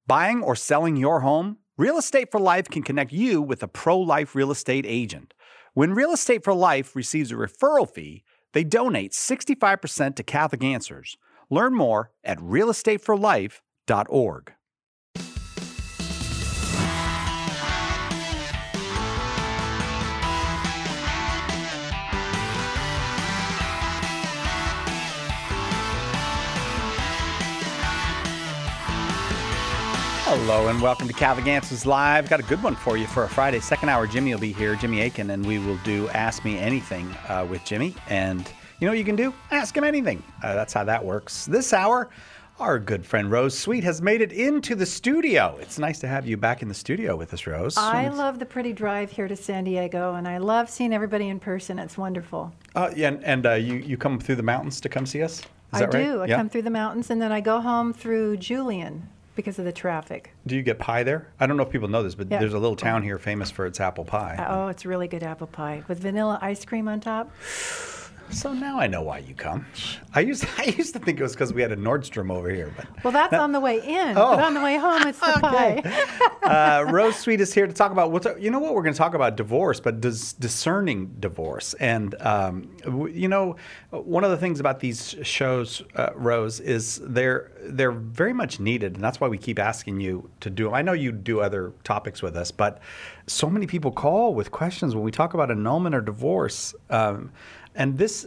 Buying or selling your home? Real Estate for Life can connect you with a pro-life real estate agent. When Real Estate for Life receives a referral fee, they donate 65% to Catholic Answers. Learn more at realestateforlife.org. Hello and welcome to Catholic Answers Live. Got a good one for you for a Friday. Second hour, Jimmy will be here, Jimmy Akin, and we will do Ask Me Anything with Jimmy. And you know what you can do? Ask him anything. That's how that works. This hour, our good friend Rose Sweet has made it into the studio. It's nice to have you back in the studio with us, Rose. I love the pretty drive here to San Diego, and I love seeing everybody in person. It's wonderful. You come through the mountains to come see us? Is that right? I come through the mountains, and then I go home through Julian because of the traffic. Do you get pie there? I don't know if people know this, but there's a little town here famous for its apple pie. Oh, it's really good apple pie with vanilla ice cream on top. So now I know why you come. I used to think it was because we had a Nordstrom over here. But well, that's on the way in. But on the way home, it's the pie. Rose Sweet is here to talk about, we're going to talk about divorce, but discerning divorce. And, one of the things about these shows, Rose, is they're very much needed. And that's why we keep asking you to do them. I know you do other topics with us, but so many people call with questions when we talk about annulment or divorce. And this,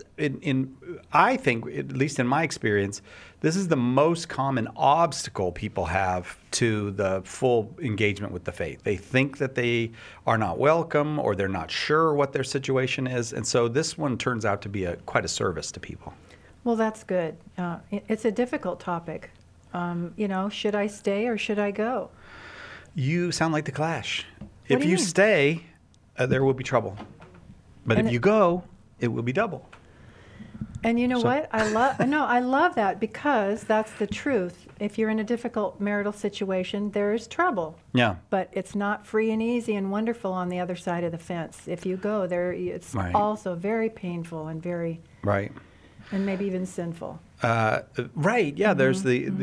I think, at least in my experience, this is the most common obstacle people have to the full engagement with the faith. They think that they are not welcome or they're not sure what their situation is. And so this one turns out to be quite a service to people. Well, that's good. It's a difficult topic. Should I stay or should I go? You sound like the Clash. If you stay, there will be trouble. But if you go, it will be double. And you know what? I love that because that's the truth. If you're in a difficult marital situation, there is trouble. Yeah. But it's not free and easy and wonderful on the other side of the fence. If you go there, it's also very painful and very and maybe even sinful. Right. Yeah. There's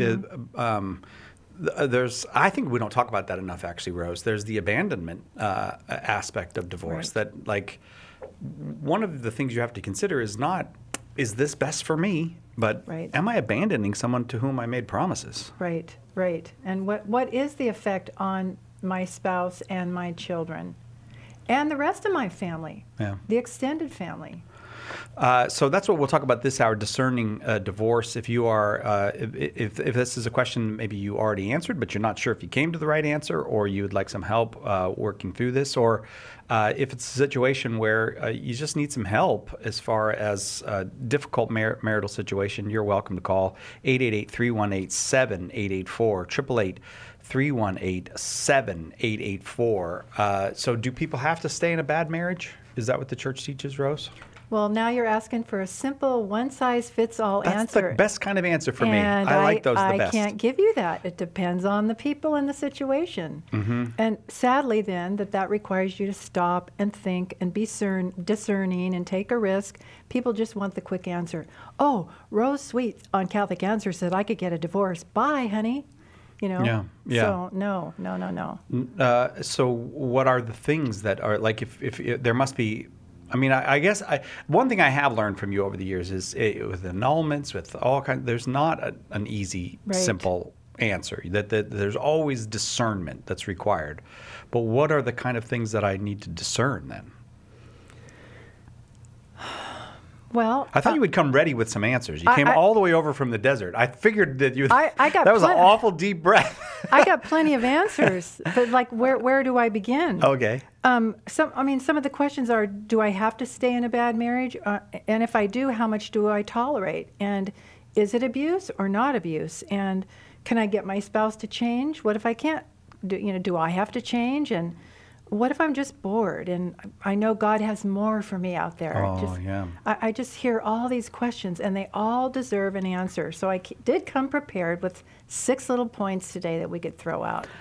there's I think we don't talk about that enough, actually, Rose. There's the abandonment aspect of divorce that, like, one of the things you have to consider is not, is this best for me, but am I abandoning someone to whom I made promises? Right. And what is the effect on my spouse and my children and the rest of my family, the extended family? So that's what we'll talk about this hour, discerning divorce. If you are, if this is a question maybe you already answered, but you're not sure if you came to the right answer, or you would like some help working through this, or if it's a situation where you just need some help as far as a difficult marital situation, you're welcome to call 888-318-7884, 888-318-7884. So do people have to stay in a bad marriage? Is that what the church teaches, Rose? Well, now you're asking for a simple one-size-fits-all answer. That's the best kind of answer for me. I like those the best. I can't give you that. It depends on the people and the situation. Mm-hmm. And sadly, then, that requires you to stop and think and be discerning and take a risk. People just want the quick answer. Oh, Rose Sweet on Catholic Answers said I could get a divorce. Bye, honey. Yeah. So no. So what are the things that are, like, if there must be, I mean, I guess one thing I have learned from you over the years is with annulments, with all kinds, there's not an easy, simple answer. That there's always discernment that's required. But what are the kind of things that I need to discern then? Well, I thought you would come ready with some answers. You came all the way over from the desert. I figured that you. That was an awful deep breath. I got plenty of answers, but like, where do I begin? Okay. Some of the questions are: do I have to stay in a bad marriage? And if I do, how much do I tolerate? And is it abuse or not abuse? And can I get my spouse to change? What if I can't? Do I have to change? And what if I'm just bored and I know God has more for me out there? I just hear all these questions and they all deserve an answer. So I did come prepared with 6 little points today that we could throw out.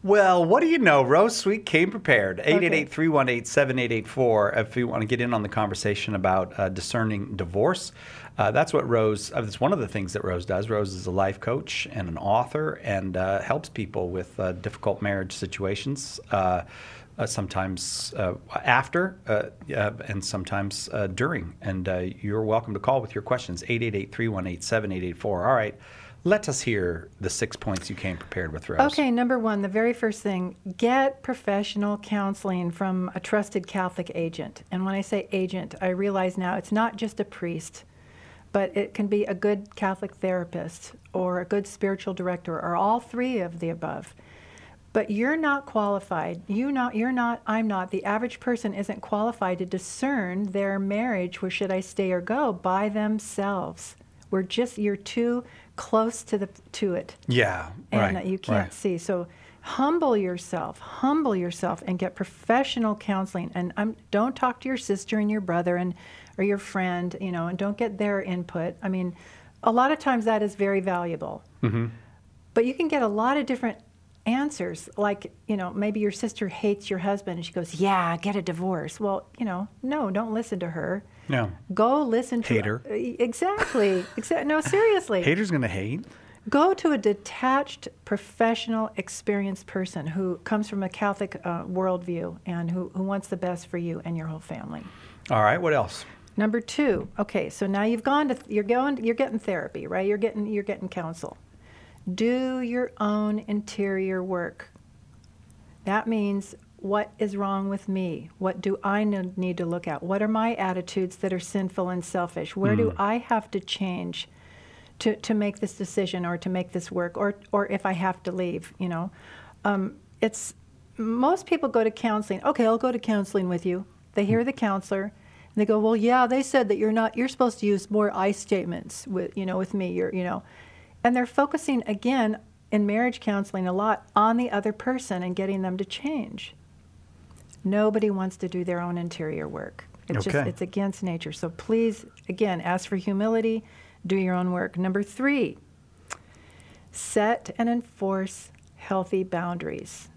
Well, what do you know? Rose Sweet came prepared. 888-318-7884 if you want to get in on the conversation about discerning divorce. That's what Rose, that's one of the things that Rose does. Rose is a life coach and an author and helps people with difficult marriage situations. Sometimes after and sometimes during. And you're welcome to call with your questions, 888-318-7884. All right, let us hear the 6 points you came prepared with, Rose. Okay, number one, the very first thing, get professional counseling from a trusted Catholic agent. And when I say agent, I realize now it's not just a priest, but it can be a good Catholic therapist or a good spiritual director or all three of the above. But you're not qualified. You're not, I'm not. The average person isn't qualified to discern their marriage, where should I stay or go, by themselves. You're too close to it. Yeah, and right. You can't see. So humble yourself, and get professional counseling. And don't talk to your sister and your brother or your friend, and don't get their input. I mean, a lot of times that is very valuable. Mm-hmm. But you can get a lot of different answers, like, maybe your sister hates your husband and she goes, yeah, get a divorce. Well, no, don't listen to her. No. Go listen to Hater. Exactly. No, seriously. Hater's going to hate. Go to a detached, professional, experienced person who comes from a Catholic worldview and who wants the best for you and your whole family. All right, what else? Number two, okay, so now you're getting therapy, right? You're getting counsel. Do your own interior work. That means, what is wrong with me? What do I need to look at? What are my attitudes that are sinful and selfish? Where do I have to change to make this decision or to make this work, or if I have to leave? It's most people go to counseling. Okay, I'll go to counseling with you. They hear the counselor, and they go, well, yeah, they said that you're supposed to use more I statements with me. And they're focusing, again, in marriage counseling a lot on the other person and getting them to change. Nobody wants to do their own interior work. It's against nature. So please, again, ask for humility, do your own work. Number three, set and enforce healthy boundaries.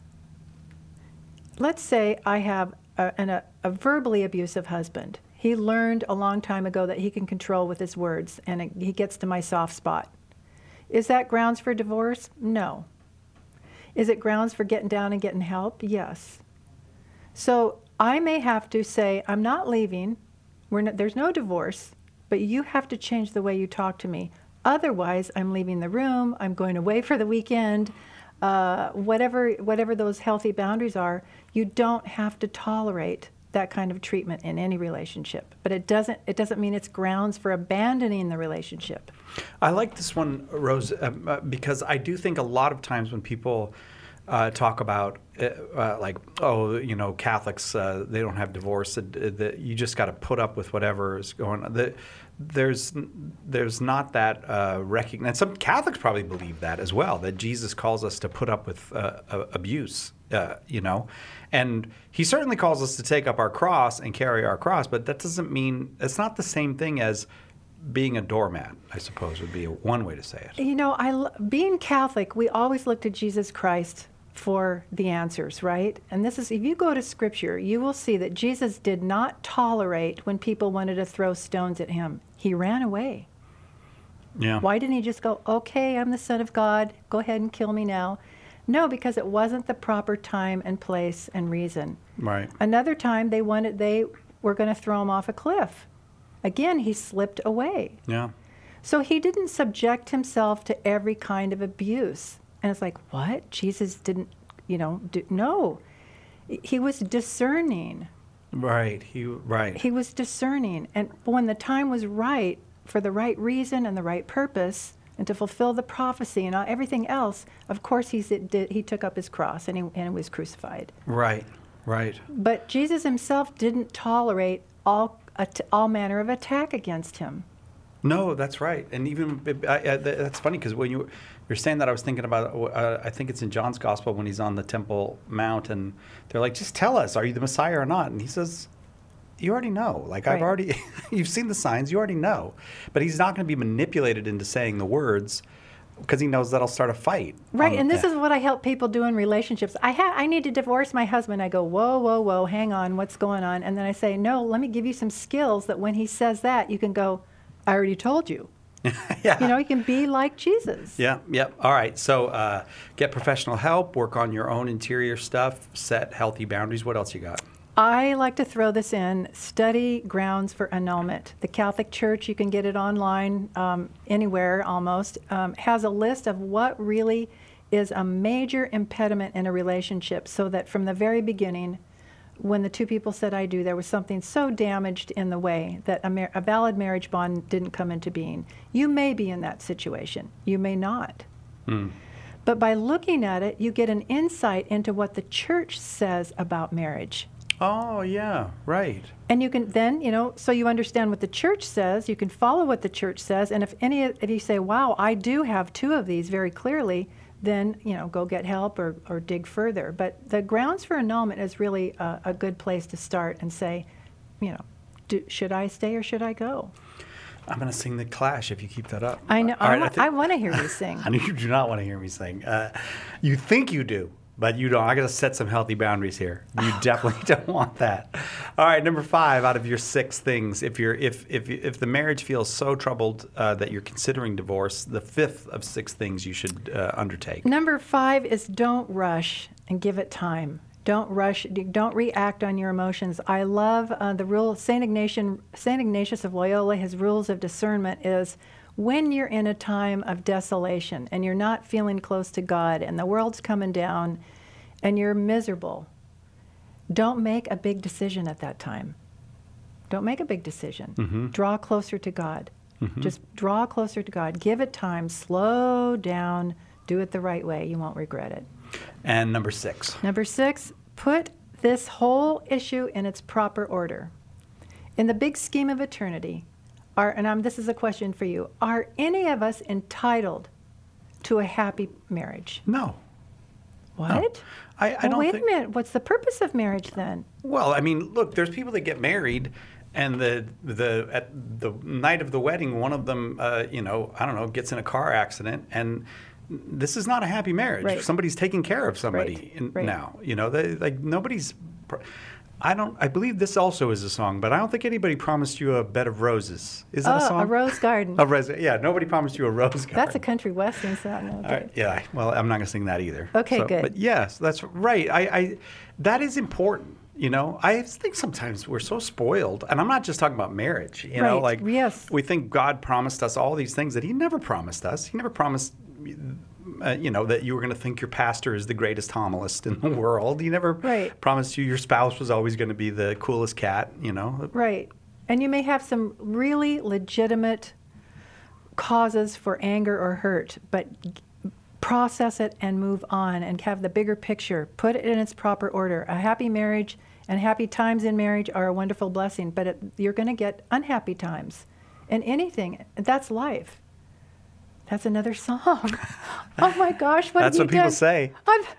Let's say I have a verbally abusive husband. He learned a long time ago that he can control with his words, and he gets to my soft spot. Is that grounds for divorce? No. Is it grounds for getting down and getting help? Yes. So I may have to say, I'm not leaving. There's no divorce, but you have to change the way you talk to me. Otherwise, I'm leaving the room. I'm going away for the weekend. Whatever those healthy boundaries are, you don't have to tolerate that kind of treatment in any relationship. But it doesn't mean it's grounds for abandoning the relationship. I like this one, Rose, because I do think a lot of times when people talk about Catholics, they don't have divorce, that you just got to put up with whatever is going on. There's not that recognition. Some Catholics probably believe that as well, that Jesus calls us to put up with abuse, and he certainly calls us to take up our cross and carry our cross, but that doesn't mean, it's not the same thing as being a doormat, I suppose would be one way to say it. Being Catholic, we always look to Jesus Christ for the answers, right? And this is, if you go to Scripture, you will see that Jesus did not tolerate when people wanted to throw stones at him. He ran away. Yeah. Why didn't he just go, okay, I'm the Son of God, go ahead and kill me now? No, because it wasn't the proper time and place and reason. Right. Another time they were going to throw him off a cliff. Again, he slipped away. Yeah. So he didn't subject himself to every kind of abuse. And it's like, what? Jesus didn't, no. He was discerning. Right. He was discerning. And when the time was right, for the right reason and the right purpose, and to fulfill the prophecy and everything else, of course he took up his cross and he was crucified. Right. But Jesus himself didn't tolerate all manner of attack against him. No, that's right. And even that's funny, because when you're saying that, I was thinking about, I think it's in John's Gospel when he's on the Temple Mount, and they're like, just tell us, are you the Messiah or not? And he says, you already know. Like, right. I've already, you've seen the signs, you already know. But he's not going to be manipulated into saying the words because he knows that'll start a fight. Right, and this is what I help people do in relationships. I need to divorce my husband. I go, whoa, hang on, what's going on? And then I say, no, let me give you some skills that when he says that, you can go, I already told you. Yeah. You know, you can be like Jesus. Yeah. All right. So get professional help, work on your own interior stuff, set healthy boundaries. What else you got? I like to throw this in, study grounds for annulment. The Catholic Church, you can get it online anywhere almost, has a list of what really is a major impediment in a relationship, so that from the very beginning, when the two people said I do, there was something so damaged in the way that a valid marriage bond didn't come into being. You may be in that situation. You may not. But by looking at it, you get an insight into what the church says about marriage. Oh, yeah, right. And you can then, so you understand what the church says, you can follow what the church says, and if you say, wow, I do have two of these very clearly, then, go get help or dig further. But the grounds for annulment is really a good place to start and say, should I stay or should I go? I'm going to sing The Clash if you keep that up. I know. Right, I want to hear you sing. I know you do not want to hear me sing. You think you do, but you don't. I got to set some healthy boundaries here. You definitely don't want that. All right, number 5 out of your 6 things. If the marriage feels so troubled that you're considering divorce, the 5th of 6 things you should undertake. Number 5 is don't rush and give it time. Don't rush. Don't react on your emotions. I love the rule. Saint Ignatius of Loyola, his rules of discernment is, when you're in a time of desolation and you're not feeling close to God and the world's coming down and you're miserable, don't make a big decision at that time. Don't make a big decision. Mm-hmm. Draw closer to God. Mm-hmm. Just draw closer to God. Give it time. Slow down. Do it the right way. You won't regret it. And number 6. Number 6, put this whole issue in its proper order. In the big scheme of eternity, this is a question for you, are any of us entitled to a happy marriage? No. What? No. I don't wait think... a minute. What's the purpose of marriage then? Well, I mean, look, there's people that get married, and at the night of the wedding, one of them, gets in a car accident, and this is not a happy marriage. Right. Somebody's taking care of somebody now. Nobody's. I believe this also is a song, but I don't think anybody promised you a bed of roses. Is that a song? A rose garden. A rose. Yeah, nobody promised you a rose garden. That's a country western song. All right, yeah. Well, I'm not going to sing that either. Okay, good. But yes, that's right. That is important. I think sometimes we're so spoiled, and I'm not just talking about marriage. Yes. We think God promised us all these things that He never promised us. He never promised. That you were going to think your pastor is the greatest homilist in the world. He never promised you your spouse was always going to be the coolest cat, Right. And you may have some really legitimate causes for anger or hurt, but process it and move on and have the bigger picture. Put it in its proper order. A happy marriage and happy times in marriage are a wonderful blessing, but you're going to get unhappy times. And anything, that's life. That's another song. Oh my gosh, That's what people say.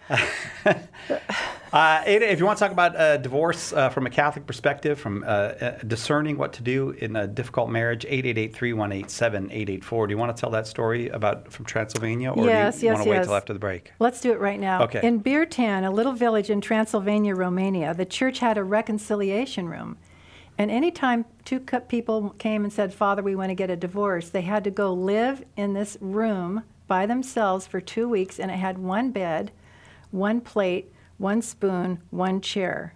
If you want to talk about divorce from a Catholic perspective, from discerning what to do in a difficult marriage, 888-318-7884. Do you want to tell that story from Transylvania, or do you want to wait till after the break? Let's do it right now. Okay. In Birtan, a little village in Transylvania, Romania, the church had a reconciliation room. And anytime two people came and said, Father, we want to get a divorce, they had to go live in this room by themselves for 2 weeks, and it had one bed, one plate, one spoon, one chair.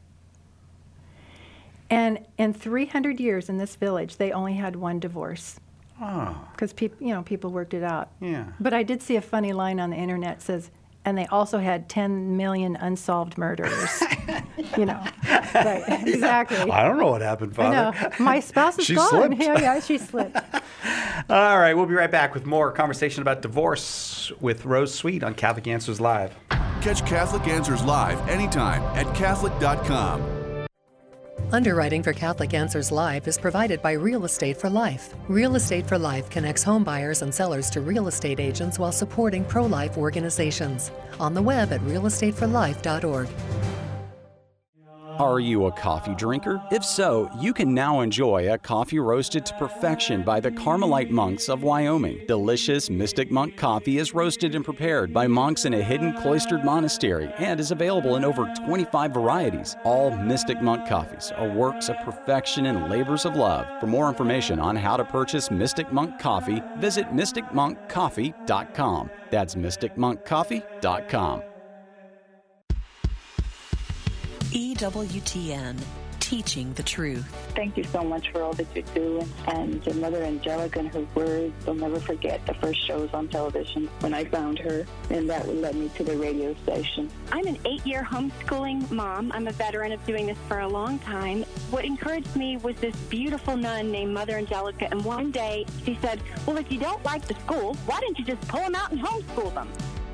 And in 300 years in this village, they only had one divorce. Oh. Because people worked it out. Yeah. But I did see a funny line on the internet that says, and they also had 10 million unsolved murders. Right, exactly. I don't know what happened, Father. I know. My spouse is She gone. slipped. Yeah, she slipped. All right, we'll be right back with more conversation about divorce with Rose Sweet on Catholic Answers Live. Catch Catholic Answers Live anytime at Catholic.com. Underwriting for Catholic Answers Live is provided by Real Estate for Life. Real Estate for Life connects home buyers and sellers to real estate agents while supporting pro-life organizations. On the web at realestateforlife.org. Are you a coffee drinker? If so, you can now enjoy a coffee roasted to perfection by the Carmelite monks of Wyoming. Delicious Mystic Monk coffee is roasted and prepared by monks in a hidden cloistered monastery and is available in over 25 varieties. All Mystic Monk coffees are works of perfection and labors of love. For more information on how to purchase Mystic Monk coffee, visit mysticmonkcoffee.com. That's mysticmonkcoffee.com. EWTN, teaching the truth. Thank you so much for all that you do. And your Mother Angelica and her words, I'll never forget the first shows on television when I found her, and that led me to the radio station. I'm an 8-year homeschooling mom. I'm a veteran of doing this for a long time. What encouraged me was this beautiful nun named Mother Angelica, and one day she said, well, if you don't like the school, why don't you just pull them out and homeschool them?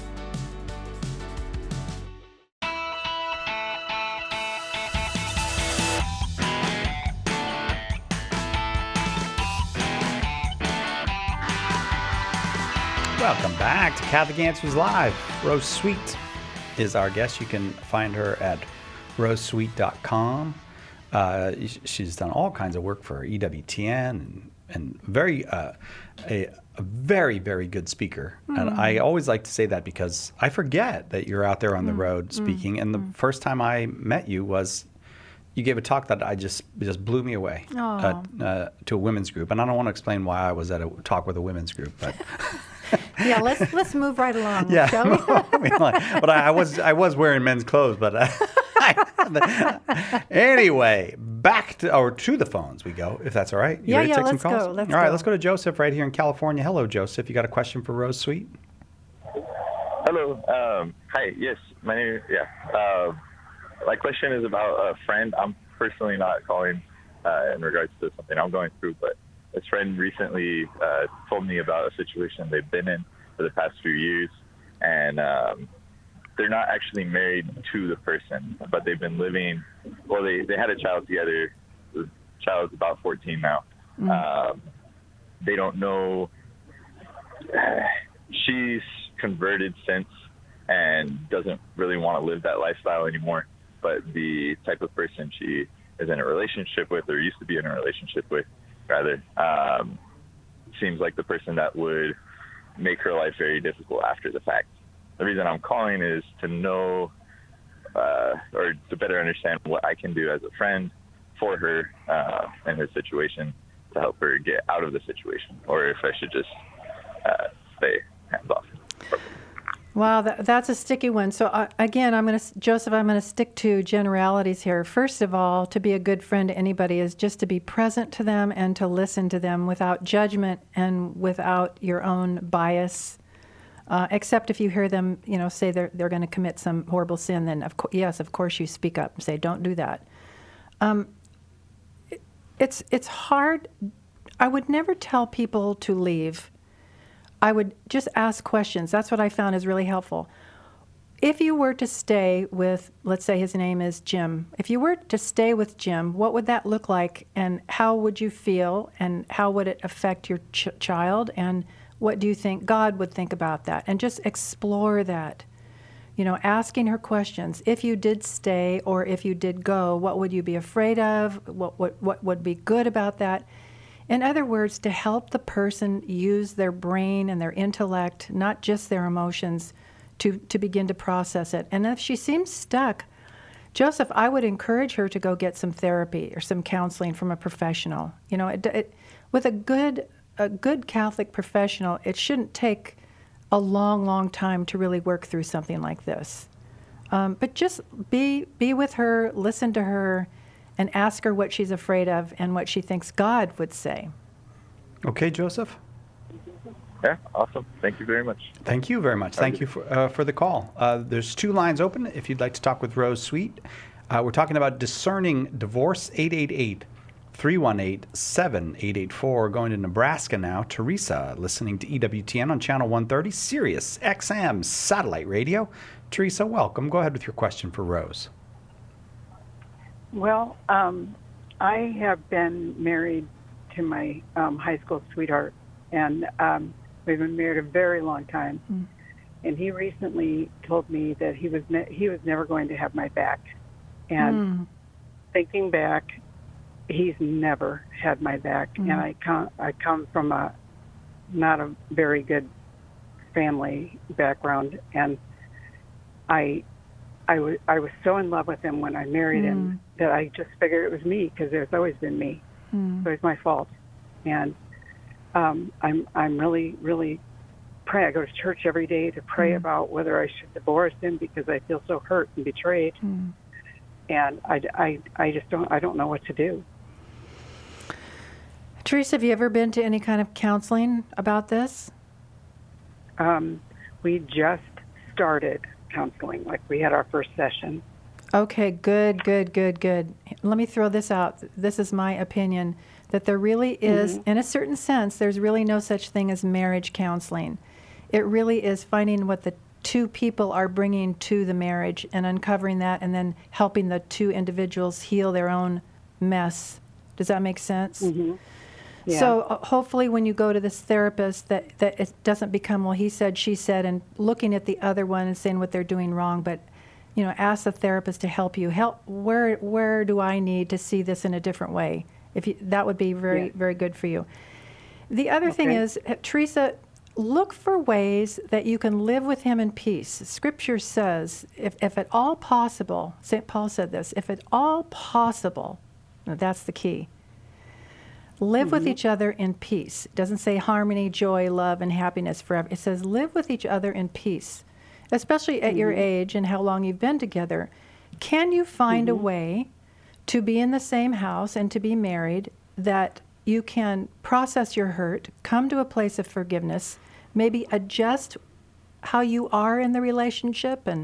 Welcome back to Catholic Answers Live. Rose Sweet is our guest. You can find her at rosesweet.com. She's done all kinds of work for EWTN and a very, very good speaker. And I always like to say that because I forget that you're out there on the road speaking. And the first time I met you was you gave a talk that I just blew me away to a women's group. And I don't want to explain why I was at a talk with a women's group, but... Yeah, let's move right along. Yeah, Shall we? but I was wearing men's clothes. But anyway, back to the phones we go, if that's all right. You ready to take some calls? Go. Let's all right, go. let's go to Joseph right here in California. Hello, Joseph. You got a question for Rose Sweet? Hello. Hi. Yes, my name. My question is about a friend. I'm personally not calling in regards to something I'm going through, but this friend recently told me about a situation they've been in for the past few years, and they're not actually married to the person, but they've been living, well, they had a child together. The child's about 14 now. They don't know, she's converted since and doesn't really want to live that lifestyle anymore, but the type of person she is in a relationship with, or used to be in a relationship with, rather, seems like the person that would make her life very difficult after the fact. The reason I'm calling is to know or to better understand what I can do as a friend for her and her situation to help her get out of the situation, or if I should just stay hands off. Wow, that's a sticky one. So again, Joseph, I'm going to stick to generalities here. First of all, to be a good friend to anybody is just to be present to them and to listen to them without judgment and without your own bias. Except if you hear them, say they're going to commit some horrible sin, then of course you speak up and say, don't do that. It's hard. I would never tell people to leave. I would just ask questions. That's what I found is really helpful. If you were to stay with, let's say his name is Jim. If you were to stay with Jim, what would that look like, and how would you feel, and how would it affect your child, and what do you think God would think about that? And just explore that. Asking her questions. If you did stay or if you did go, what would you be afraid of? What would be good about that? In other words, to help the person use their brain and their intellect, not just their emotions, to begin to process it. And if she seems stuck, Joseph, I would encourage her to go get some therapy or some counseling from a professional. With a good Catholic professional, it shouldn't take a long, long time to really work through something like this. But just be with her, listen to her, and ask her what she's afraid of and what she thinks God would say. Okay, Joseph? Yeah, awesome. Thank you very much. Thank you very much. Thank you for the call. There's 2 lines open if you'd like to talk with Rose Sweet. We're talking about discerning divorce, 888-318-7884. Going to Nebraska now. Teresa, listening to EWTN on Channel 130, Sirius XM Satellite Radio. Teresa, welcome. Go ahead with your question for Rose. Well, I have been married to my high school sweetheart, and we've been married a very long time. And he recently told me that he was never going to have my back, and thinking back, he's never had my back, and I come from not a very good family background, and I was so in love with him when I married him that I just figured it was me, because it's always been me. So it's my fault, and I'm really, really praying. I go to church every day to pray about whether I should divorce him, because I feel so hurt and betrayed, and I just don't know what to do. Teresa, have you ever been to any kind of counseling about this? We just started counseling. Like, we had our first session. Okay, good. Let me throw this out. This is my opinion, that there really is, in a certain sense, there's really no such thing as marriage counseling. It really is finding what the two people are bringing to the marriage and uncovering that, and then helping the two individuals heal their own mess. Does that make sense? Yeah. So hopefully when you go to this therapist, that it doesn't become, well, he said, she said, and looking at the other one and saying what they're doing wrong, but ask the therapist to help you. Where do I need to see this in a different way? That would be very, very good for you. The other thing is, Teresa, look for ways that you can live with him in peace. Scripture says, if at all possible, St. Paul said this, if at all possible, now that's the key, live with each other in peace. It doesn't say harmony, joy, love, and happiness forever. It says live with each other in peace, especially at your age and how long you've been together. Can you find a way to be in the same house and to be married that you can process your hurt, come to a place of forgiveness, maybe adjust how you are in the relationship, and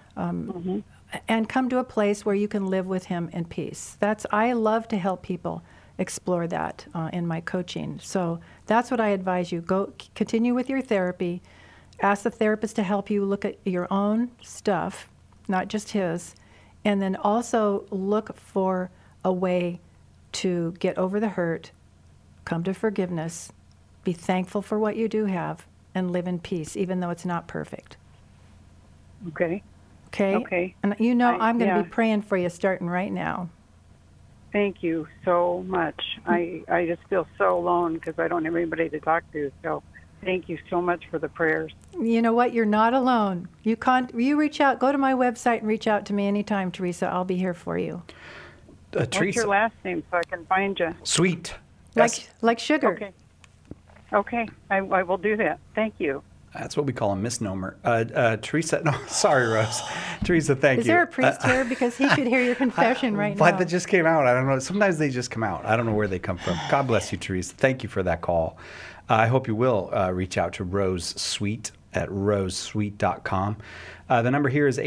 come to a place where you can live with him in peace? I love to help people explore that in my coaching. So that's what I advise you. Go continue with your therapy. Ask the therapist to help you look at your own stuff, not just his, and then also look for a way to get over the hurt, come to forgiveness, be thankful for what you do have, and live in peace, even though it's not perfect. Okay. And I'm going to be praying for you starting right now. Thank you so much. I just feel so alone because I don't have anybody to talk to. So thank you so much for the prayers. You know what? You're not alone. You reach out. Go to my website and reach out to me anytime, Teresa. I'll be here for you. Teresa. What's your last name so I can find you? Sweet. Like sugar. Okay. I will do that. Thank you. That's what we call a misnomer. Teresa, no, sorry, Rose. Teresa, thank you. Is there a priest here? Because he could hear your confession right now. But that just came out. I don't know. Sometimes they just come out. I don't know where they come from. God bless you, Teresa. Thank you for that call. I hope you will reach out to Rose Sweet at rosesweet.com. The number here is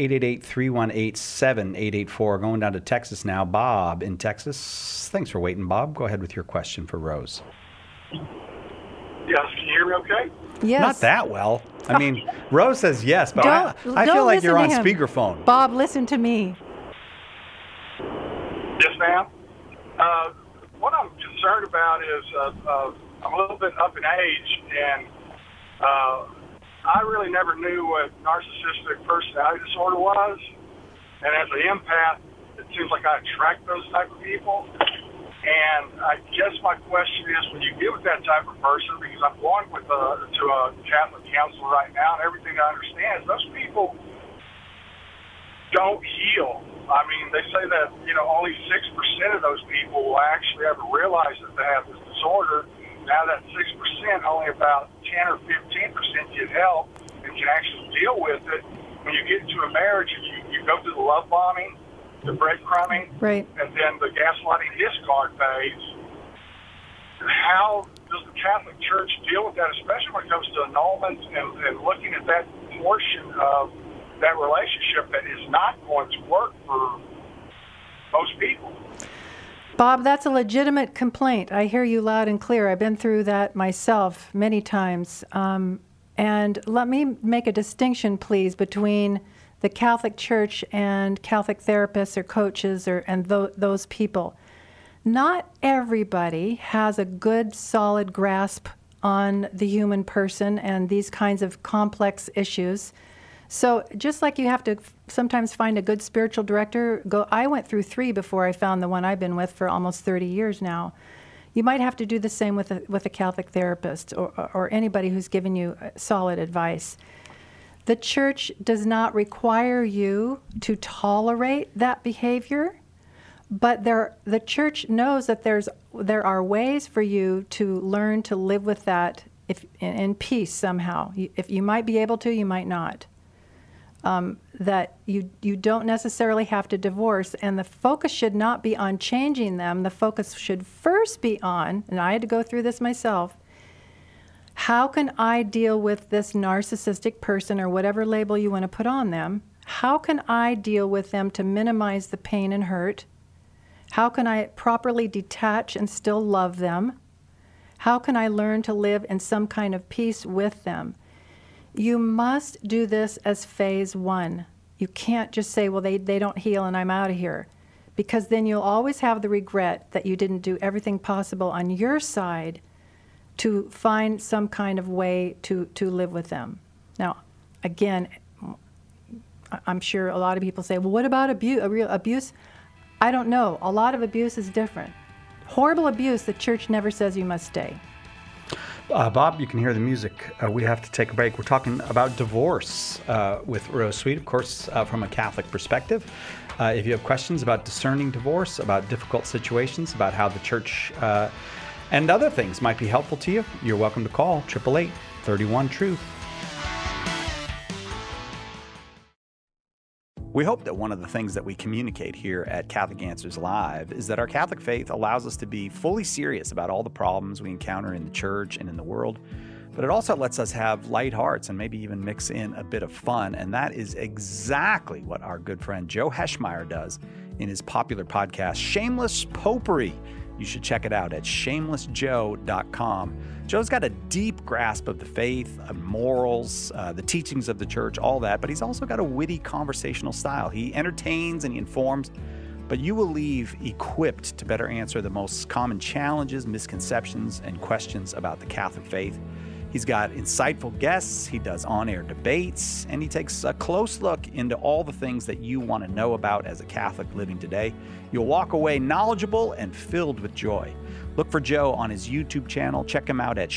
888-318-7884. Going down to Texas now. Bob in Texas. Thanks for waiting, Bob. Go ahead with your question for Rose. Yes, can you hear me okay? Yes. Not that well. I mean, Rose says yes, but I feel like you're on speakerphone. Bob, listen to me. Yes, ma'am. What I'm concerned about is I'm a little bit up in age, and I really never knew what narcissistic personality disorder was. And as an empath, it seems like I attract those type of people. And I guess my question is, when you get with that type of person, because I'm going to a Catholic counselor right now, and everything I understand is those people don't heal. I mean, they say that, only 6% of those people will actually ever realize that they have this disorder. Now that 6%, only about 10 or 15% get help and can actually deal with it. When you get into a marriage and you go through the love bombing, the breadcrumbing, right, and then the gaslighting discard phase, how does the Catholic Church deal with that, especially when it comes to annulments and looking at that portion of that relationship that is not going to work for most people? Bob, that's a legitimate complaint. I hear you loud and clear. I've been through that myself many times. And let me make a distinction, please, between the Catholic Church and Catholic therapists or coaches and those people. Not everybody has a good, solid grasp on the human person and these kinds of complex issues. So just like you have to sometimes find a good spiritual director, I went through 3 before I found the one I've been with for almost 30 years now. You might have to do the same with a Catholic therapist or anybody who's given you solid advice. The church does not require you to tolerate that behavior, but the church knows that there are ways for you to learn to live with that in peace somehow. If you might be able to, you might not. That you don't necessarily have to divorce, and the focus should not be on changing them. The focus should first be on, and I had to go through this myself, how can I deal with this narcissistic person or whatever label you want to put on them? How can I deal with them to minimize the pain and hurt? How can I properly detach and still love them? How can I learn to live in some kind of peace with them? You must do this as phase 1. You can't just say, well, they don't heal and I'm out of here. Because then you'll always have the regret that you didn't do everything possible on your side to find some kind of way to live with them. Now, again, I'm sure a lot of people say, well, what about real abuse? I don't know. A lot of abuse is different. Horrible abuse, the church never says you must stay. Bob, you can hear the music. We have to take a break. We're talking about divorce with Rose Sweet, of course, from a Catholic perspective. If you have questions about discerning divorce, about difficult situations, about how the church and other things might be helpful to you, you're welcome to call 888-31-TRUTH. We hope that one of the things that we communicate here at Catholic Answers Live is that our Catholic faith allows us to be fully serious about all the problems we encounter in the church and in the world, but it also lets us have light hearts and maybe even mix in a bit of fun, and that is exactly what our good friend Joe Heschmeyer does in his popular podcast, Shameless Popery. You should check it out at shamelessjoe.com. Joe's got a deep grasp of the faith, morals, the teachings of the church, all that, but he's also got a witty conversational style. He entertains and he informs, but you will leave equipped to better answer the most common challenges, misconceptions, and questions about the Catholic faith. He's got insightful guests, he does on-air debates, and he takes a close look into all the things that you want to know about as a Catholic living today. You'll walk away knowledgeable and filled with joy. Look for Joe on his YouTube channel. Check him out at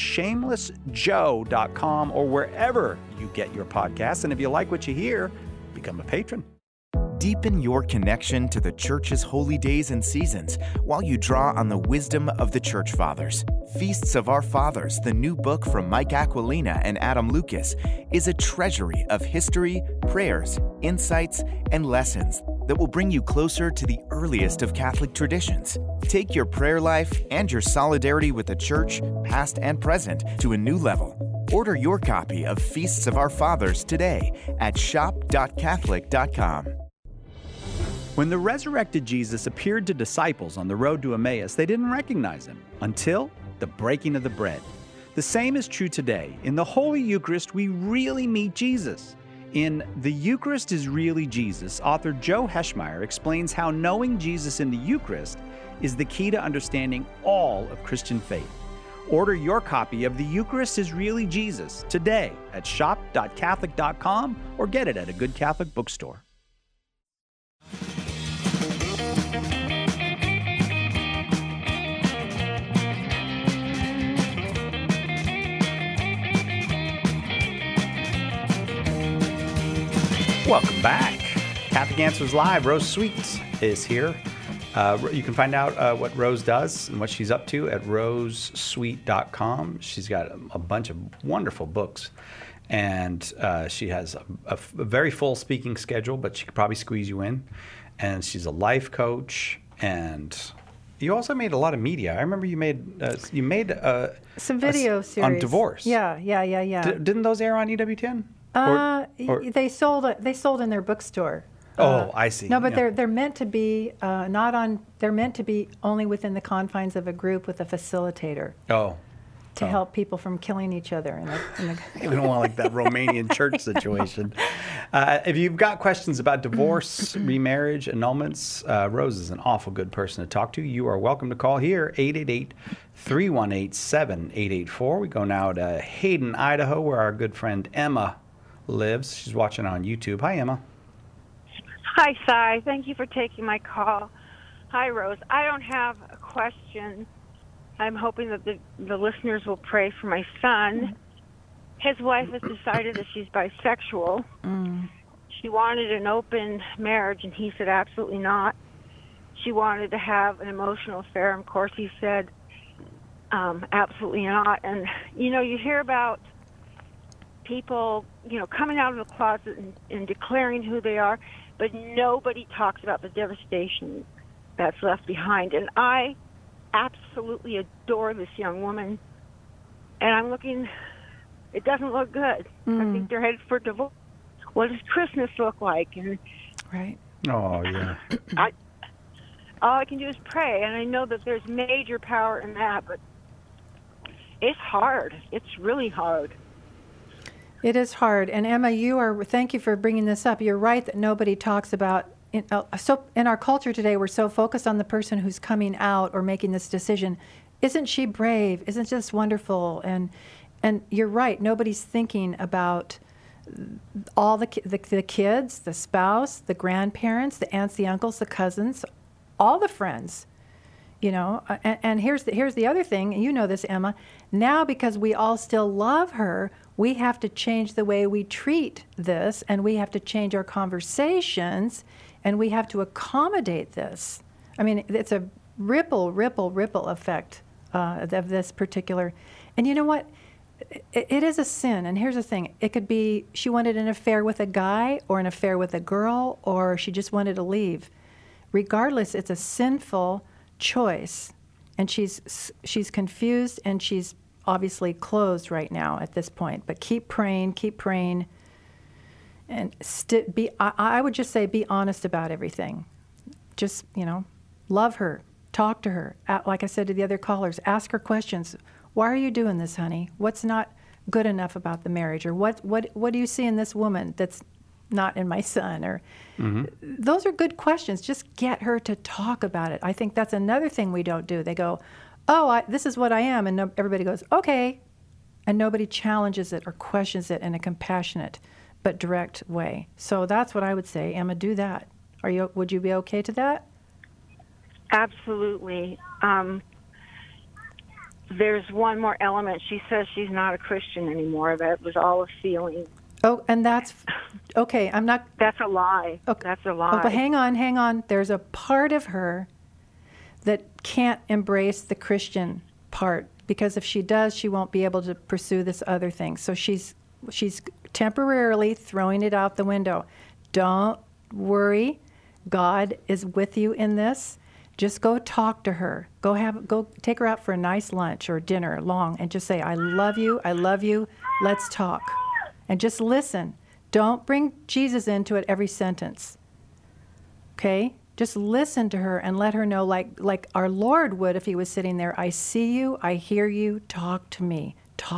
shamelessjoe.com or wherever you get your podcasts. And if you like what you hear, become a patron. Deepen your connection to the Church's holy days and seasons while you draw on the wisdom of the Church Fathers. Feasts of Our Fathers, the new book from Mike Aquilina and Adam Lucas, is a treasury of history, prayers, insights, and lessons that will bring you closer to the earliest of Catholic traditions. Take your prayer life and your solidarity with the Church, past and present, to a new level. Order your copy of Feasts of Our Fathers today at shop.catholic.com. When the resurrected Jesus appeared to disciples on the road to Emmaus, they didn't recognize him until the breaking of the bread. The same is true today. In the Holy Eucharist, we really meet Jesus. In The Eucharist is Really Jesus, author Joe Heschmeyer explains how knowing Jesus in the Eucharist is the key to understanding all of Christian faith. Order your copy of The Eucharist is Really Jesus today at shop.catholic.com or get it at a good Catholic bookstore. Welcome back. Catholic Answers Live. Rose Sweet is here. You can find out what Rose does and what she's up to at rosesweet.com. She's got a bunch of wonderful books, and she has a very full speaking schedule, but she could probably squeeze you in. And she's a life coach, and you also made a lot of media. I remember you made some video series on divorce. Yeah. Didn't those air on EWTN? They sold in their bookstore. I see. No, but they're meant to be not on. They're meant to be only within the confines of a group with a facilitator. To help people from killing each other. We don't want like that Romanian church situation. If you've got questions about divorce, remarriage, annulments, Rose is an awful good person to talk to. You are welcome to call here, 888-318-7884. We go now to Hayden, Idaho, where our good friend Emma lives. She's watching on YouTube. Hi, Emma. Hi, Cy. Thank you for taking my call. Hi, Rose. I don't have a question. I'm hoping that the listeners will pray for my son. His wife has decided that she's bisexual. She wanted an open marriage, and he said absolutely not. She wanted to have an emotional affair, and of course he said absolutely not. And, you hear about people, coming out of the closet and declaring who they are, but nobody talks about the devastation that's left behind. And I absolutely adore this young woman, and I'm looking, it doesn't look good. I think they're headed for divorce. What does Christmas look like? And right. Oh, yeah. All I can do is pray, and I know that there's major power in that, but it's hard. It's really hard. It is hard. And Emma, thank you for bringing this up. You're right that nobody talks about, so in our culture today, we're so focused on the person who's coming out or making this decision. Isn't she brave? Isn't this wonderful? And you're right, nobody's thinking about all the kids, the spouse, the grandparents, the aunts, the uncles, the cousins, all the friends. And here's the other thing, and you know this, Emma. Now, because we all still love her, we have to change the way we treat this, and we have to change our conversations, and we have to accommodate this. I mean, it's a ripple effect of this particular. And you know what? It is a sin. And here's the thing. It could be she wanted an affair with a guy or an affair with a girl, or she just wanted to leave. Regardless, it's a sinful choice, and she's confused, and she's obviously closed right now at this point. But keep praying, and I would just say be honest about everything. Just love her, talk to her. Like I said to the other callers, ask her questions. Why are you doing this, honey? What's not good enough about the marriage, or what do you see in this woman that's not in my son? Or those are good questions. Just get her to talk about it. I think that's another thing we don't do. They go, this is what I am, and everybody goes, okay, and nobody challenges it or questions it in a compassionate but direct way. So that's what I would say. Emma, do that. Would you be okay to that? Absolutely. There's one more element. She says she's not a Christian anymore. That was all a feeling. Oh, and that's okay. I'm not. That's a lie. Okay. That's a lie. Oh, but hang on. There's a part of her that can't embrace the Christian part, because if she does, she won't be able to pursue this other thing. So she's temporarily throwing it out the window. Don't worry. God is with you in this. Just go talk to her. Go take her out for a nice lunch or dinner, long, and just say, I love you, let's talk. And just listen. Don't bring Jesus into it every sentence. Okay? Just listen to her and let her know, like our Lord would if he was sitting there, I see you, I hear you, talk to me.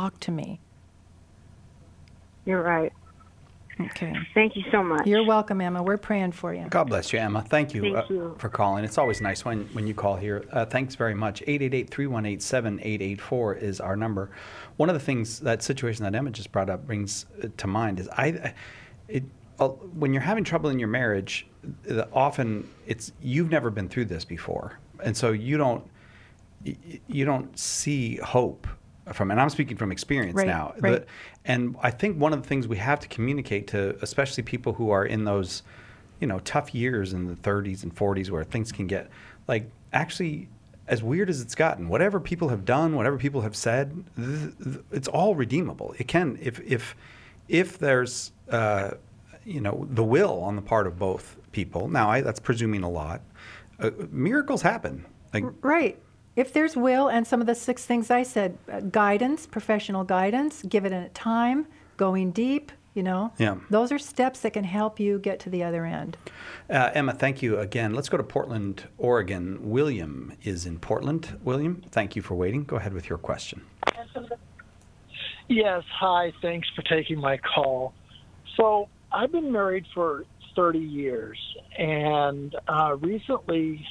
You're right. Okay. Thank you so much. You're welcome, Emma. We're praying for you. God bless you, Emma. Thank you, Thank you. For calling. It's always nice when you call here. Thanks very much. 888-318-7884 is our number. One of the things, that situation that Emma just brought up brings to mind is when you're having trouble in your marriage, often you've never been through this before, and so you don't see hope from, and I'm speaking from experience now. Right. And I think one of the things we have to communicate to, especially people who are in those, tough years in the 30s and 40s where things can get, actually, as weird as it's gotten, whatever people have done, whatever people have said, it's all redeemable. It can, if there's, the will on the part of both people. Now, that's presuming a lot. Miracles happen. Right. If there's will, and some of the 6 things I said, guidance, professional guidance, give it a time, going deep, Yeah. Those are steps that can help you get to the other end. Emma, thank you again. Let's go to Portland, Oregon. William is in Portland. William, thank you for waiting. Go ahead with your question. Yes, hi. Thanks for taking my call. So I've been married for 30 years, and recently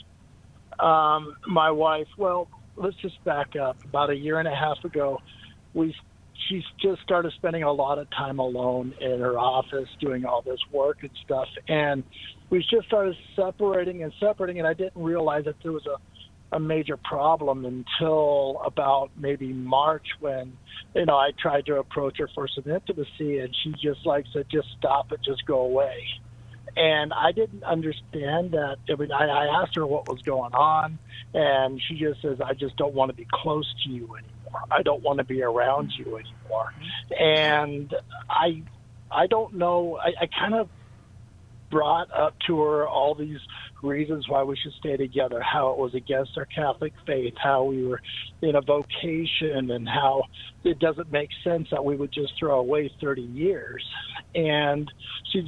my wife, let's just back up. About a year and a half ago, we she's just started spending a lot of time alone in her office doing all this work and stuff. And we just started separating, and I didn't realize that there was a major problem until about maybe March when, I tried to approach her for some intimacy, and she just said, just stop it, just go away. And I didn't understand that. I asked her what was going on, and she just says, I just don't want to be close to you anymore. I don't want to be around you anymore. And I don't know. I kind of brought up to her all these reasons why we should stay together, how it was against our Catholic faith, how we were in a vocation, and how it doesn't make sense that we would just throw away 30 years. And she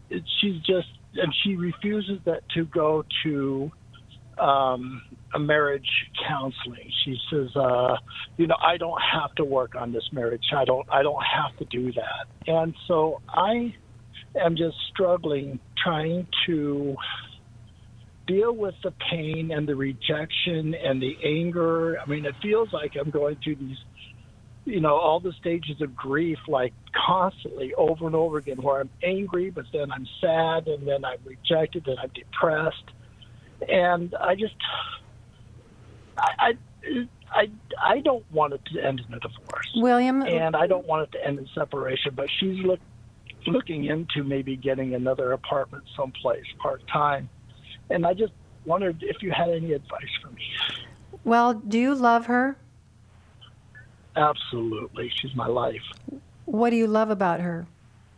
refuses to go to a marriage counseling. She says, I don't have to work on this marriage. I don't have to do that. And so I am just struggling trying to deal with the pain and the rejection and the anger. It feels like I'm going through these, all the stages of grief, constantly over and over again, where I'm angry, but then I'm sad, and then I'm rejected, and I'm depressed. And I don't want it to end in a divorce. William? And I don't want it to end in separation, but she's looking into maybe getting another apartment someplace part-time. And I just wondered if you had any advice for me. Well, do you love her? Absolutely. She's my life. What do you love about her?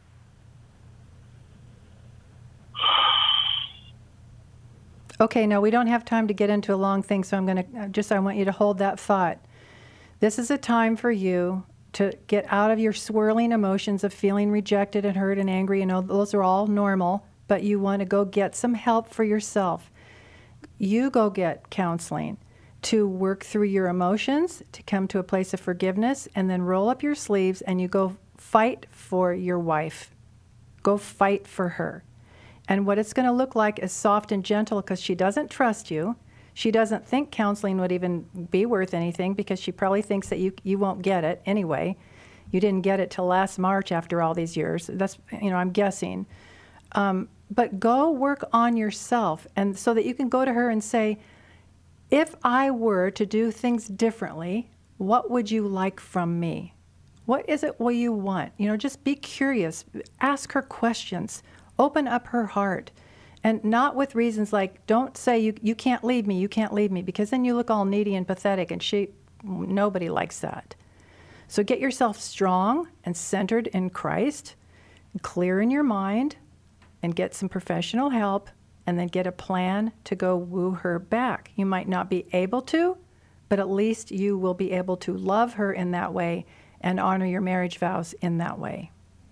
Okay, no, we don't have time to get into a long thing, so I want you to hold that thought. This is a time for you to get out of your swirling emotions of feeling rejected and hurt and angry. Those are all normal, but you want to go get some help for yourself. You go get counseling to work through your emotions, to come to a place of forgiveness, and then roll up your sleeves and you go fight for your wife. Go fight for her. And what it's going to look like is soft and gentle, because she doesn't trust you. She doesn't think counseling would even be worth anything, because she probably thinks that you won't get it anyway. You didn't get it till last March after all these years. That's, I'm guessing. But go work on yourself, and so that you can go to her and say, if I were to do things differently, what would you like from me? What is it you want? Just be curious. Ask her questions. Open up her heart. And not with reasons like, don't say you can't leave me, you can't leave me, because then you look all needy and pathetic, and nobody likes that. So get yourself strong and centered in Christ, and clear in your mind, and get some professional help, and then get a plan to go woo her back. You might not be able to, but at least you will be able to love her in that way and honor your marriage vows in that way.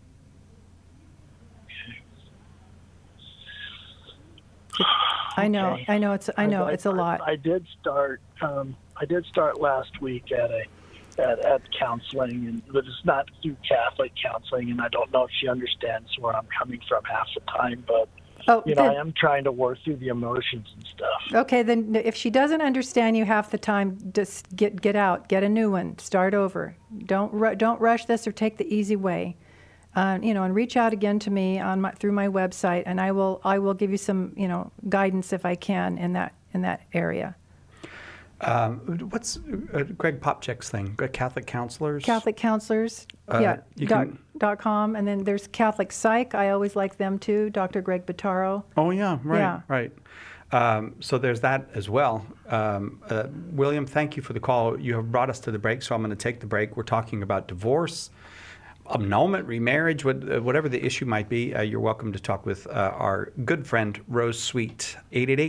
I know it's a lot. I did start last week at counseling, but it's not through Catholic counseling, and I don't know if she understands where I'm coming from half the time, but I am trying to work through the emotions and stuff. Okay, then if she doesn't understand you half the time, just get out, get a new one, start over. Don't rush this or take the easy way. And reach out again to me through my website, and I will give you some guidance if I can in that area. What's Greg Popchek's thing? Catholic Counselors? Catholic Counselors, .com, and then there's Catholic Psych. I always like them too. Dr. Greg Bottaro. Oh yeah, right, yeah. Right. So there's that as well. William, thank you for the call. You have brought us to the break, so I'm going to take the break. We're talking about divorce, annulment, remarriage, whatever the issue might be. You're welcome to talk with our good friend Rose Sweet.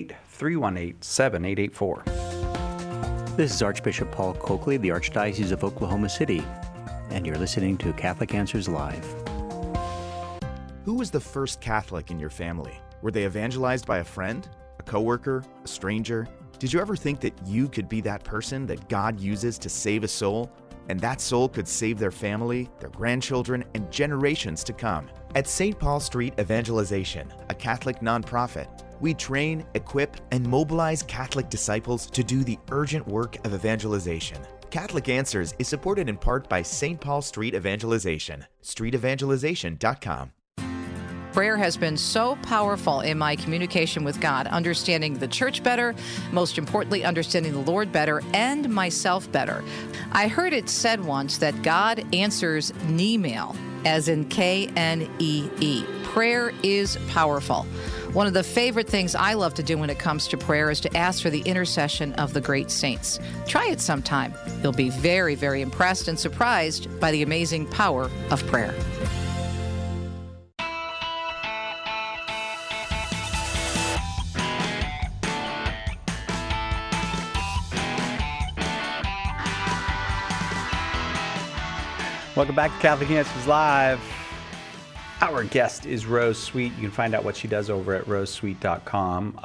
888-318-7884. This is Archbishop Paul Coakley of the Archdiocese of Oklahoma City, and you're listening to Catholic Answers Live. Who was the first Catholic in your family? Were they evangelized by a friend, a coworker, a stranger? Did you ever think that you could be that person that God uses to save a soul? And that soul could save their family, their grandchildren, and generations to come. At St. Paul Street Evangelization, a Catholic nonprofit, we train, equip, and mobilize Catholic disciples to do the urgent work of evangelization. Catholic Answers is supported in part by St. Paul Street Evangelization, streetevangelization.com. Prayer has been so powerful in my communication with God, understanding the church better, most importantly, understanding the Lord better, and myself better. I heard it said once that God answers Knee-mail, as in Knee. Prayer is powerful. One of the favorite things I love to do when it comes to prayer is to ask for the intercession of the great saints. Try it sometime. You'll be very, very impressed and surprised by the amazing power of prayer. Welcome back to Catholic Answers Live. Our guest is Rose Sweet. You can find out what she does over at rosesweet.com.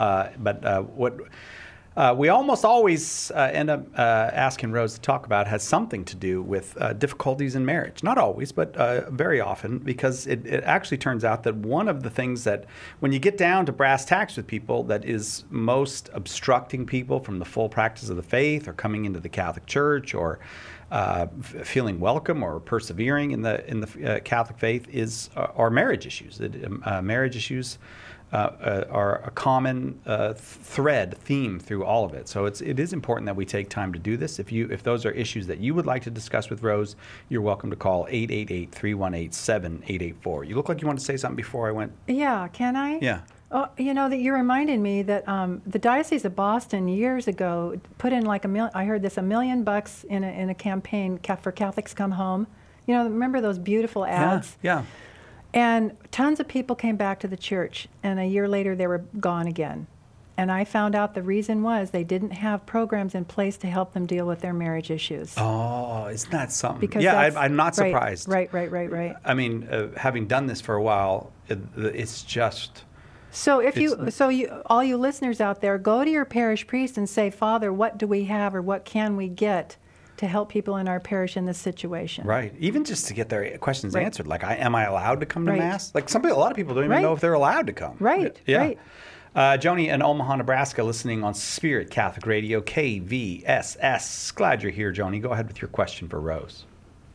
What we almost always end up asking Rose to talk about has something to do with difficulties in marriage. Not always, but very often, because it actually turns out that one of the things that, when you get down to brass tacks with people, that is most obstructing people from the full practice of the faith or coming into the Catholic Church or feeling welcome or persevering in the Catholic faith are marriage issues. Marriage issues are a common theme through all of it. So it is important that we take time to do this. If those are issues that you would like to discuss with Rose, you're welcome to call 888-318-7884. You look like you want to say something before I went. Yeah, can I? Yeah. Oh, that you reminded me that the Diocese of Boston years ago put in like I heard this $1 million in a campaign for Catholics Come Home. Remember those beautiful ads? Yeah. And tons of people came back to the church, and a year later they were gone again. And I found out the reason was they didn't have programs in place to help them deal with their marriage issues. Oh, isn't that something? Because I'm not surprised. Right. I mean, having done this for a while, it's just... So all you listeners out there, go to your parish priest and say, Father, what do we have or what can we get to help people in our parish in this situation? Right. Even just to get their questions answered. Like, am I allowed to come to Mass? Like, a lot of people don't even know if they're allowed to come. Right. Yeah. Right. Joni in Omaha, Nebraska, listening on Spirit Catholic Radio, KVSS. Glad you're here, Joni. Go ahead with your question for Rose.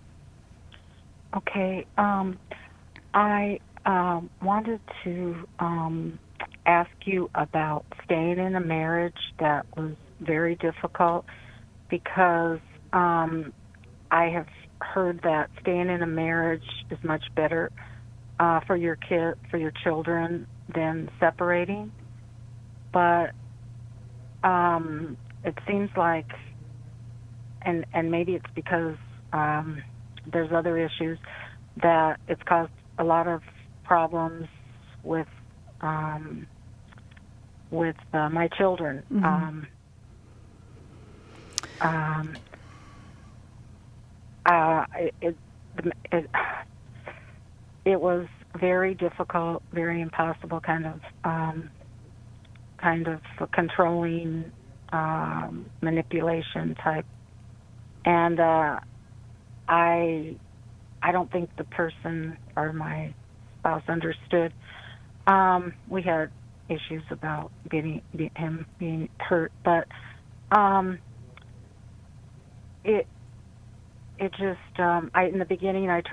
Okay. I wanted to ask you about staying in a marriage that was very difficult, because I have heard that staying in a marriage is much better for your children than separating. But it seems like, and maybe it's because there's other issues, that it's caused a lot of problems with my children. Mm-hmm. It was very difficult, very impossible, kind of controlling, manipulation type, and I don't think the person or my spouse understood. We had issues about him being hurt, but it just in the beginning I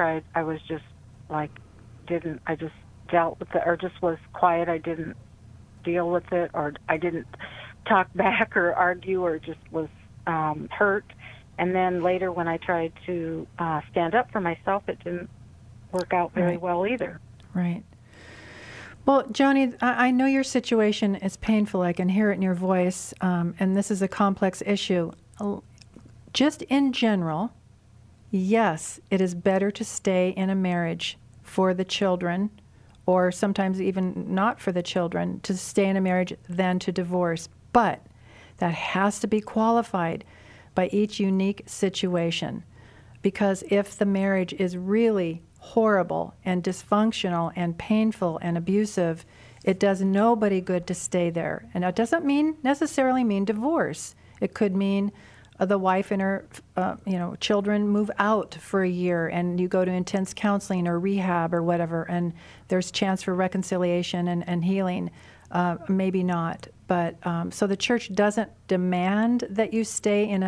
just dealt with it, or just was quiet. I didn't deal with it, or I didn't talk back or argue, or just was hurt. And then later when I tried to stand up for myself, it didn't work out very well either. Right. Well, Joni, I know your situation is painful. I can hear it in your voice, and this is a complex issue. Just in general, yes, it is better to stay in a marriage for the children, or sometimes even not for the children, to stay in a marriage than to divorce. But that has to be qualified by each unique situation. Because if the marriage is really horrible and dysfunctional and painful and abusive, it does nobody good to stay there. And that doesn't necessarily mean divorce. It could mean the wife and her children move out for a year, and you go to intense counseling or rehab or whatever, and there's chance for reconciliation and healing. Maybe not. But so the church doesn't demand that you stay in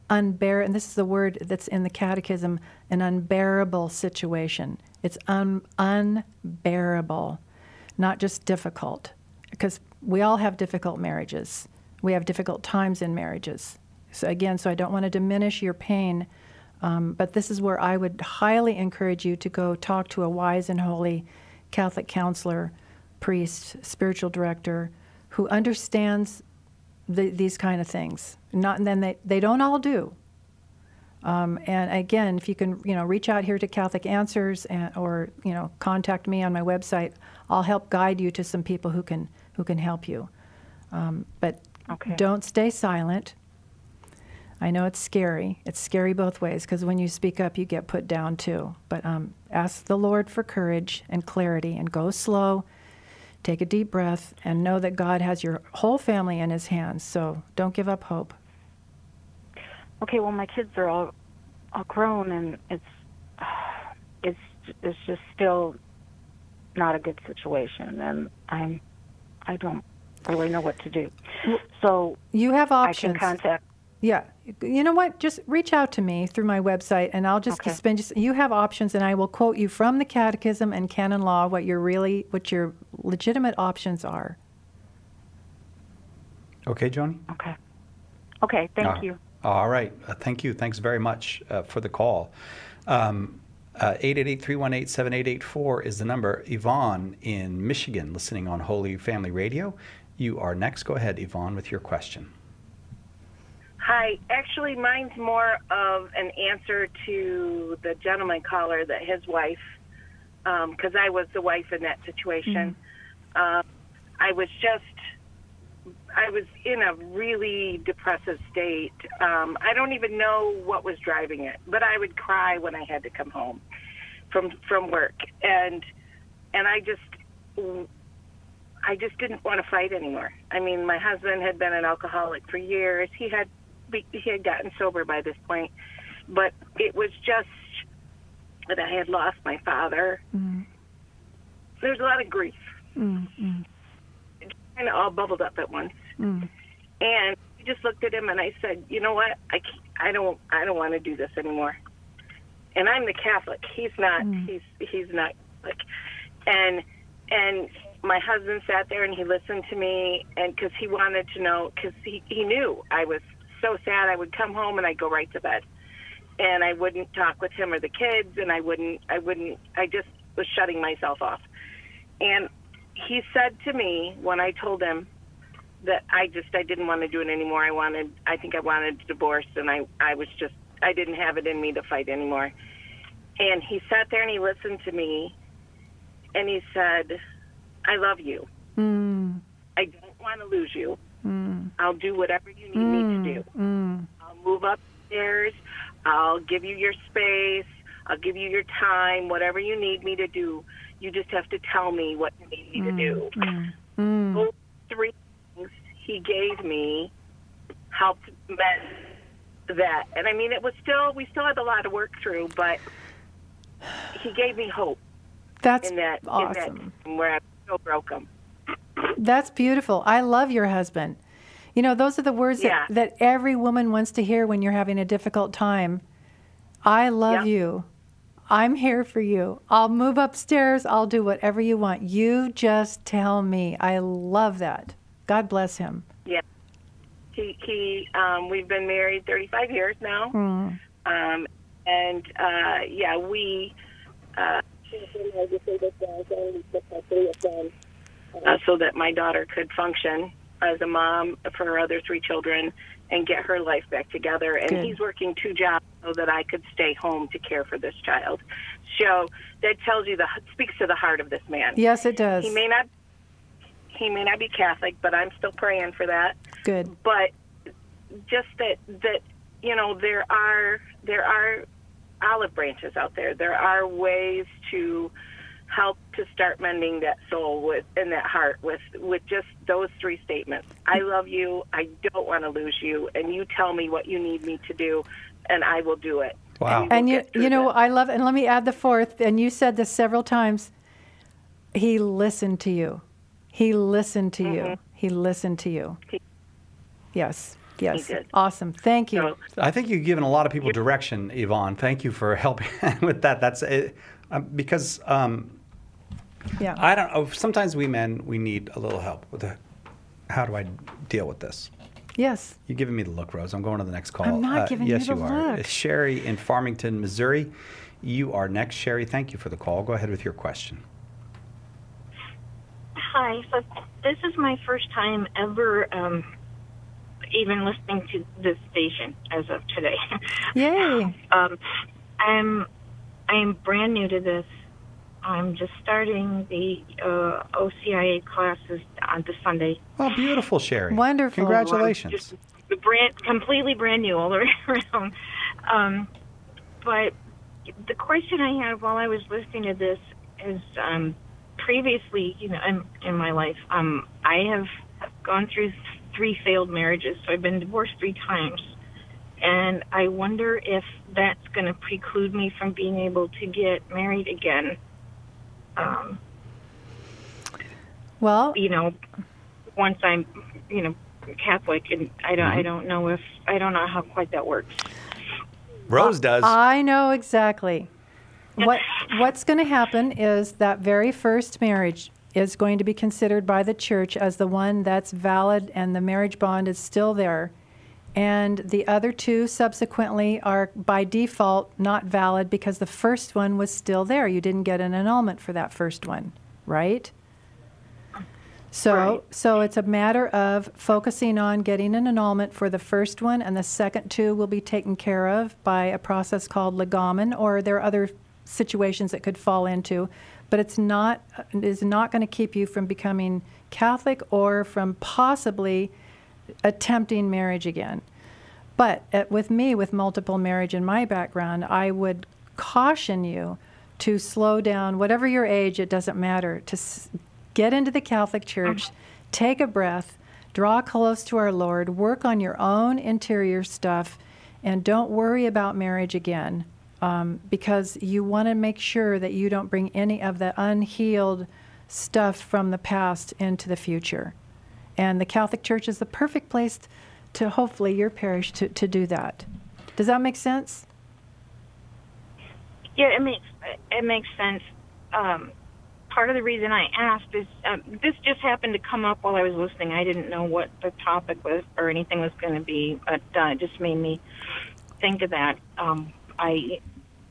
and this is the word that's in the catechism, an unbearable situation. It's unbearable, not just difficult, because we all have difficult marriages. We have difficult times in marriages. So I don't want to diminish your pain, but this is where I would highly encourage you to go talk to a wise and holy Catholic counselor, priest, spiritual director, who understands these kind of things. They don't all do. And again, if you can, reach out here to Catholic Answers or contact me on my website, I'll help guide you to some people who can help you. But don't stay silent. I know it's scary. It's scary both ways, because when you speak up, you get put down too. But ask the Lord for courage and clarity, and go slow. Take a deep breath and know that God has your whole family in his hands. So don't give up hope. Okay, well, my kids are all grown, and it's just still not a good situation, and I don't really know what to do. So you have options. I can contact. Yeah, you know what? Just reach out to me through my website, and I'll just you have options, and I will quote you from the Catechism and canon law what your legitimate options are. Okay, Joni? Okay, thank you. All right. Thank you. Thanks very much for the call. 888-318-7884 is the number. Yvonne in Michigan, listening on Holy Family Radio. You are next. Go ahead, Yvonne, with your question. Hi. Actually, mine's more of an answer to the gentleman caller that his wife, because I was the wife in that situation. I was in a really depressive state. I don't even know what was driving it, but I would cry when I had to come home from work, and I just didn't want to fight anymore. I mean, my husband had been an alcoholic for years. He had gotten sober by this point, but it was just that I had lost my father. There was a lot of grief. It kind of all bubbled up at once. And I just looked at him and I said, you know what? I don't want to do this anymore. And I'm the Catholic. He's not. He's not Catholic. And my husband sat there and he listened to me, and because he wanted to know, because he knew I was so sad. I would come home and I'd go right to bed, and I wouldn't talk with him or the kids, and I just was shutting myself off. And he said to me when I told him that I didn't want to do it anymore. I think I wanted a divorce, and I didn't have it in me to fight anymore. And he sat there and he listened to me, and he said, I love you. I don't want to lose you. I'll do whatever you need me to do. I'll move upstairs. I'll give you your space. I'll give you your time, whatever you need me to do. You just have to tell me what you need me to do. Those three things he gave me helped met that. And I mean, we still had a lot to work through, but he gave me hope. That's awesome. Where I so broken. That's beautiful. I love your husband. Those are the words that every woman wants to hear when you're having a difficult time. I love you. I'm here for you. I'll move upstairs. I'll do whatever you want. You just tell me. I love that. God bless him. Yeah. We've been married 35 years now. So that my daughter could function as a mom for her other 3 children and get her life back together. And he's working 2 jobs so that I could stay home to care for this child. So that speaks to the heart of this man. Yes, it does. He may not be Catholic, but I'm still praying for that. Good. But just that there are olive branches out there. There are ways to help to start mending that soul and that heart with just those 3 statements. I love you. I don't want to lose you. And you tell me what you need me to do, and I will do it. Wow. And I love, and let me add the 4th, and you said this several times, he listened to you. He listened to you. He listened to you. Yes. Yes. He did. Awesome. Thank you. I think you've given a lot of people direction, Yvonne. Thank you for helping with that. That's because yeah. I don't know. Sometimes we men, we need a little help with how do I deal with this? Yes. You're giving me the look, Rose. I'm going to the next call. I'm not giving you yes, the you are. look. Sherry in Farmington, Missouri. You are next. Sherry, thank you for the call. Go ahead with your question. Hi. So this is my first time ever even listening to this station as of today. Yay. I'm brand new to this. I'm just starting the OCIA classes on this Sunday. Oh, beautiful, Sherry. Wonderful. Congratulations. Just completely brand new all the way around. But the question I had while I was listening to this is, previously, in my life, I have gone through 3 failed marriages, so I've been divorced 3 times. And I wonder if that's going to preclude me from being able to get married again. Well, once I'm, Catholic, and I don't know how quite that works. Rose does. I know exactly. What's going to happen is that very first marriage is going to be considered by the church as the one that's valid, and the marriage bond is still there. And the other 2 subsequently are by default not valid because the first one was still there. You didn't get an annulment for that first one, right? So it's a matter of focusing on getting an annulment for the first one, and the second 2 will be taken care of by a process called legamen, or there are other situations that could fall into, but it is not going to keep you from becoming Catholic or from possibly attempting marriage again. But with me, with multiple marriage in my background, I would caution you to slow down. Whatever your age, it doesn't matter. To get into the Catholic Church, take a breath, draw close to our Lord, work on your own interior stuff, and don't worry about marriage again, because you want to make sure that you don't bring any of the unhealed stuff from the past into the future. And the Catholic Church is the perfect place to, hopefully, your parish to do that. Does that make sense? Yeah, it makes sense. Part of the reason I asked is this just happened to come up while I was listening. I didn't know what the topic was or anything was going to be, but it just made me think of that. I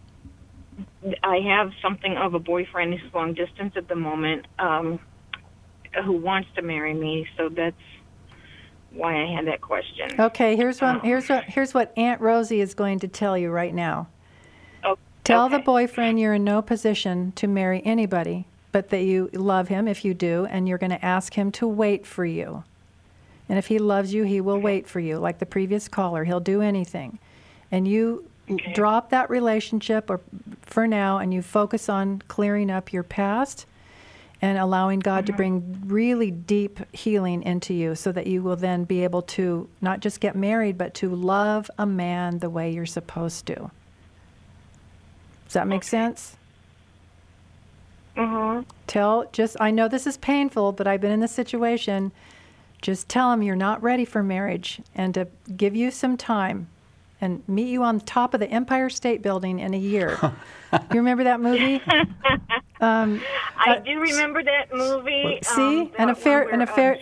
have something of a boyfriend who's long distance at the moment, who wants to marry me, so that's why I had that question. Okay, here's what Aunt Rosie is going to tell you right now. Tell the boyfriend you're in no position to marry anybody, but that you love him if you do, and you're going to ask him to wait for you. And if he loves you, he will wait for you. Like the previous caller, he'll do anything. And you drop that relationship for now, and you focus on clearing up your past and allowing God to bring really deep healing into you, so that you will then be able to not just get married, but to love a man the way you're supposed to. Does that make sense? I know this is painful, but I've been in this situation. Just tell him you're not ready for marriage, and to give you some time and meet you on top of the Empire State Building in a year. You remember that movie? I do remember that movie. See, an affair to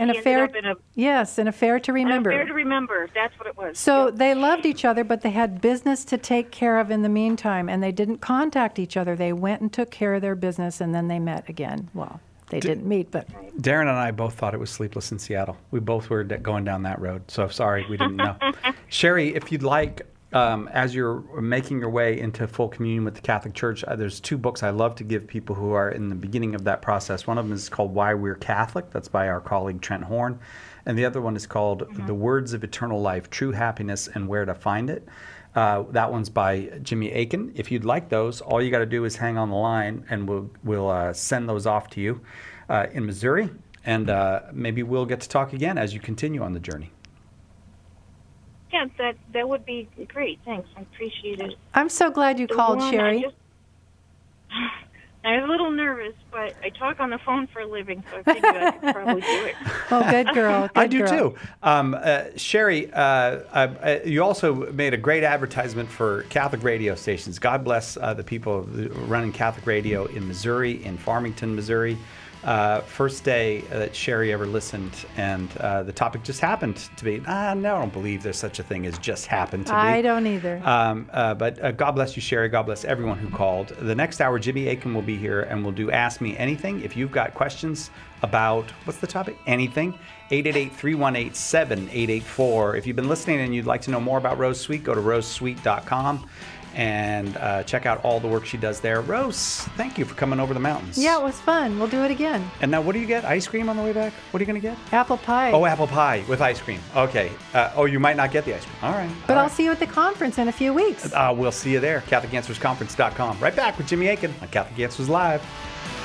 remember. An affair to remember. That's what it was. So they loved each other, but they had business to take care of in the meantime, and they didn't contact each other. They went and took care of their business, and then they met again. Well, they didn't meet, but Darren and I both thought it was Sleepless in Seattle. We both were going down that road. So sorry, we didn't know. Sherry, if you'd like, as you're making your way into full communion with the Catholic Church, there's 2 books I love to give people who are in the beginning of that process. One of them is called Why We're Catholic. That's by our colleague Trent Horn. And the other one is called The Words of Eternal Life, True Happiness and Where to Find It. That one's by Jimmy Akin. If you'd like those, all you got to do is hang on the line, and we'll send those off to you in Missouri. And maybe we'll get to talk again as you continue on the journey. Yeah, that would be great. Thanks. I appreciate it. I'm so glad you called, Sherry. I was a little nervous, but I talk on the phone for a living, so I figured I could probably do it. Oh, good girl. I do too. Sherry, you also made a great advertisement for Catholic radio stations. God bless the people running Catholic radio in Missouri, in Farmington, Missouri. First day that Sherry ever listened, and the topic just happened to be, no, I don't believe there's such a thing as just happened to be. I don't either. But God bless you, Sherry. God bless everyone who called. The next hour, Jimmy Akin will be here, and we'll do Ask Me Anything. If you've got questions about, what's the topic? Anything. 888-318-7884. If you've been listening and you'd like to know more about Rose Sweet, go to rosesweet.com. And check out all the work she does there. Rose, thank you for coming over the mountains. Yeah, it was fun. We'll do it again. And now what do you get? Ice cream on the way back? What are you going to get? Apple pie. Oh, apple pie with ice cream. Okay. You might not get the ice cream. All right. But I'll see you at the conference in a few weeks. We'll see you there. CatholicAnswersConference.com. Right back with Jimmy Akin on Catholic Answers Live.